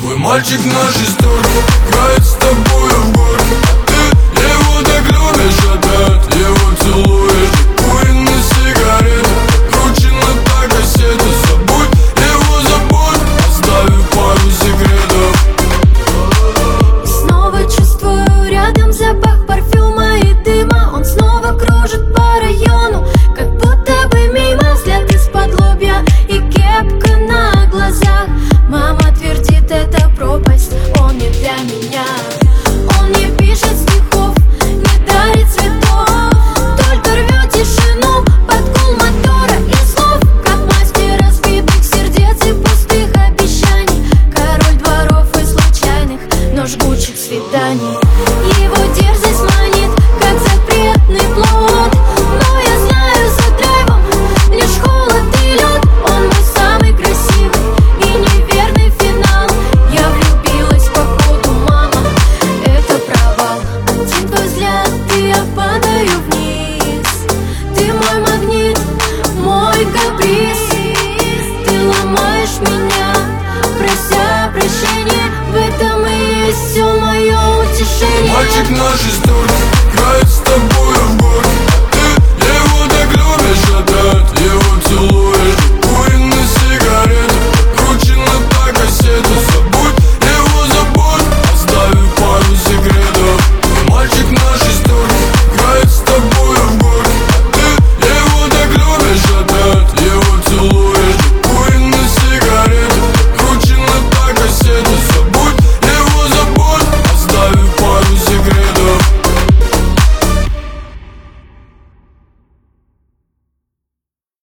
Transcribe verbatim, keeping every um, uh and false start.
Твой мальчик на шестерке играет с тобой в горке. Ты его так любишь, опять его целуешь. Куриные сигареты, кручено по кассете. Забудь его, забудь, оставив пару секретов. Снова чувствую рядом запах парфюма и дыма. Он снова кружит по району, как будто бы мимо. Взгляд из-под лобья и кепка на глазах. Мама твердит, это пропасть, он не для меня. Он не пишет стихов, не дарит цветов, только рвет тишину под гул мотора и слов. Как мастер разбитых сердец и пустых обещаний, король дворов и случайных, но жгучих свиданий. Его дерзость манит, как запретный плод, но я знаю, за драйвом лишь холод и лед. Он мой самый красивый и неверный финал. Я влюбилась походу, мама, это провал. Один твой взгляд, и я падаю вниз. Ты мой магнит, мой каприз. Ты ломаешь меня, прося прощения. В этом и есть все мое утешение. Мальчик на шестерке